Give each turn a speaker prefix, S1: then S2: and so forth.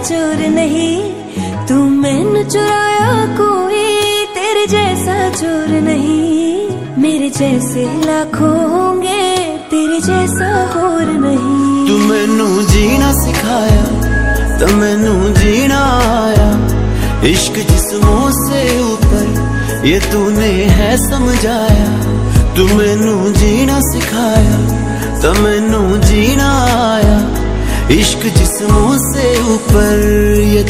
S1: चोर नहीं, तू मैनू चुराया कोई तेरे जैसा चोर नहीं। मेरे जैसे लाखों होंगे, तेरे जैसा और नहीं।
S2: तू मैनू जीना सिखाया तो मैनू जीना आया, इश्क जिस्मों से ऊपर ये तूने है समझाया। तू मैनू जीना सिखाया तो मैनू जीना आया, इश्क जिस्मों से ऊपर ये